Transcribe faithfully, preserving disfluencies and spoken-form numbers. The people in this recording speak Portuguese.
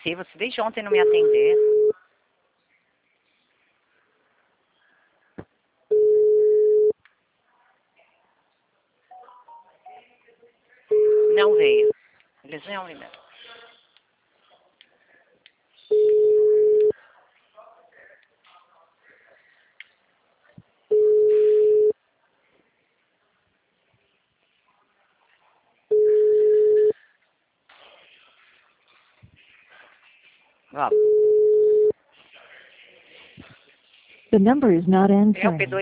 você? Você desde ontem não me atender. Não veio. Eles não me The number is not É o answering. P dois.